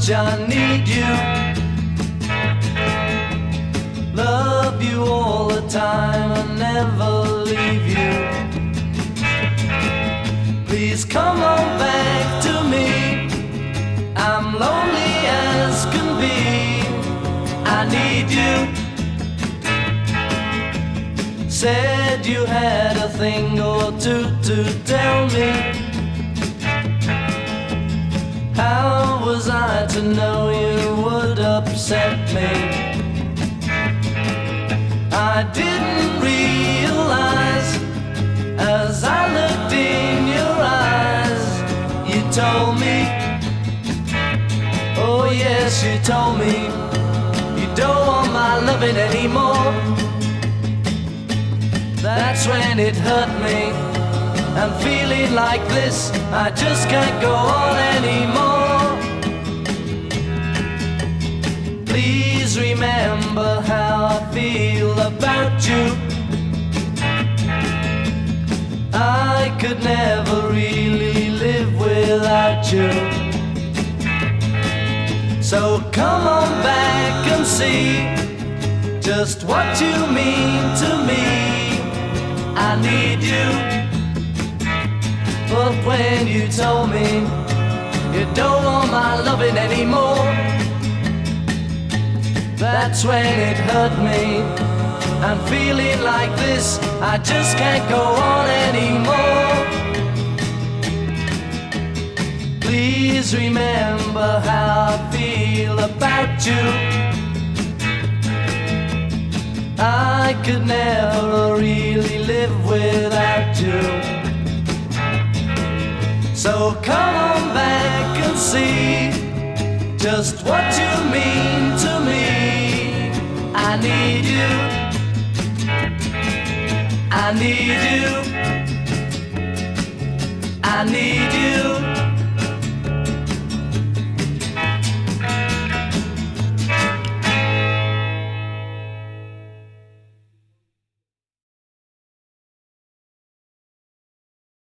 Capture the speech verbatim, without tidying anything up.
much I need you. Love you all the time and never leave you. Please come on back to me. I'm lonely as can be. I need you. Said you had a thing or two to tell me. How was I to know you would upset me? I didn't realize as I looked in your eyes. You told me, oh yes, you told me you don't want my loving anymore. That's when it hurt me. I'm feeling like this, I just can't go on anymore. Please remember how I feel about you. I could never really live without you. So come on back and see just what you mean to me. I need you. But when you told me you don't want my loving anymore, that's when it hurt me. I'm feeling like this, I just can't go on anymore. Please remember how I feel about you. I could never really live without you. So come on back and see just what you mean to me. I need you. I need you. I need you.